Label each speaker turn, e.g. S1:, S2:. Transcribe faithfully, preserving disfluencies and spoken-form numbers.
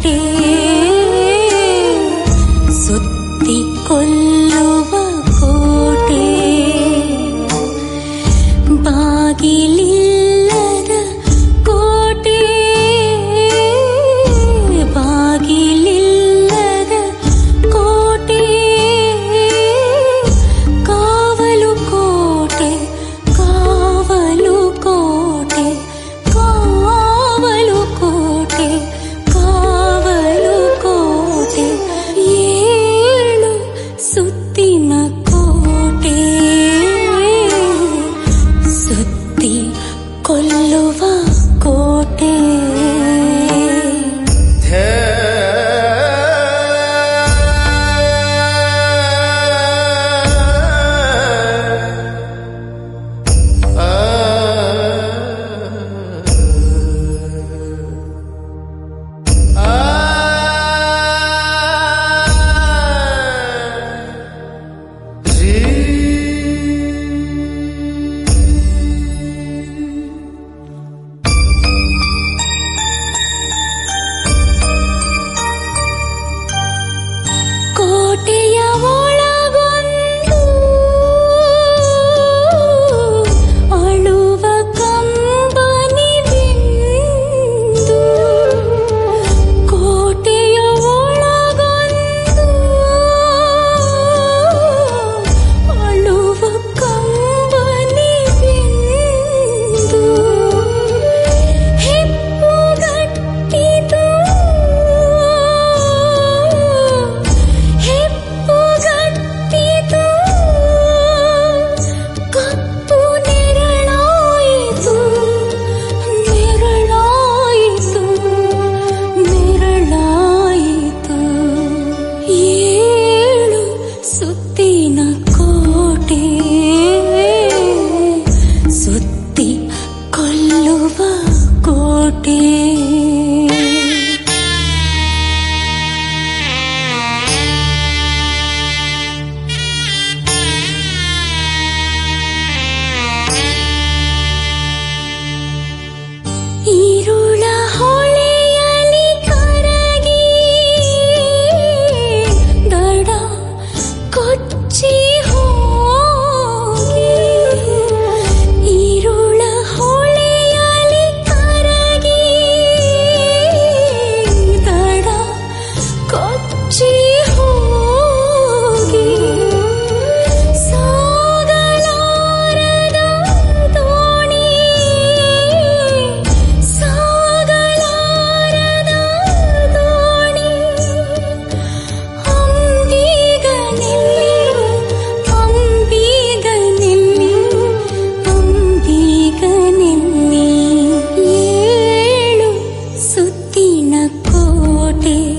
S1: ಕೋಟೆ ಸುತ್ತಿ ಕೊಲ್ಲುವ ಕೋಟೆ ಬಾಗಿಲಿಲ್ಲದ ಕೋಟೆ ಬಾಗಿಲಿಲ್ಲದ ಕೋಟೆ ಕಾವಲು ಕೋಟೆ ಕಾವಲು ಕೋಟೆ ಕಾವಲು ಕೋಟೆ ಕಾವಲು ಕೋಟೆ ಏಳು ಸುತ್ತಿನ ಕೋಟೆ ಸುತ್ತಿ ಕೊಲ್ಲುವ ಕೋಟೆ ಕೋಟೆಯ ಒಳಗೊಂದು ಅಳುವ ಕಂಬನಿವಿಂದು ಕೋಟೆಯ ಒಳಗೊಂದು ಅಳುವ ಕಂಬನಿವಿಂದು ಹೆಪ್ಪುಗಟ್ಟಿದು ಹೆಪ್ಪುಗಟ್ಟಿದು ಕಪ್ಪು ನೆರಳಾಯಿತು ನೆರಳಾಯಿತು ನೆರಳಾಯಿತು ಏಳು ಸುತ್ತಿನ ಕೋಟೆ ಸುತ್ತಿ ಕೊಲ್ಲುವ ಕೋಟೆ ಈರುಳ ಹೊಳೆಯಲಿ ಕರಗಿ ದಡ ಕೊಚ್ಚಿ ಹೋಗಿ ಈರುಳ ಹೊಳೆಯಲಿ ಕರಗಿ ದಡ ಕೊಚ್ಚಿ ಹೋಗಿ ಸಾಗಲಾರದ ದೋಣಿ ಸಾಗಲಾರದ ದೋಣಿ ಅಂಬೀಗ ನಿಲ್ಲಿ ಅಂಬೀಗ ನಿಲ್ಲಿ ಅಂಬೀಗ ನಿಲ್ಲಿ ಏಳು ಸುತ್ತಿನ ಕೋಟೆ